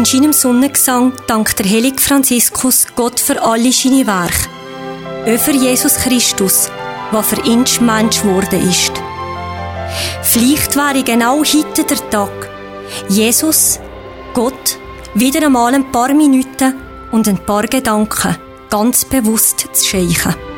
In seinem Sonnengesang dankt der heilige Franziskus Gott für alle seine Werke. Auch für Jesus Christus, der für ihn Mensch geworden ist. Vielleicht wäre genau heute der Tag, Jesus, Gott, wieder einmal ein paar Minuten und ein paar Gedanken ganz bewusst zu schenken.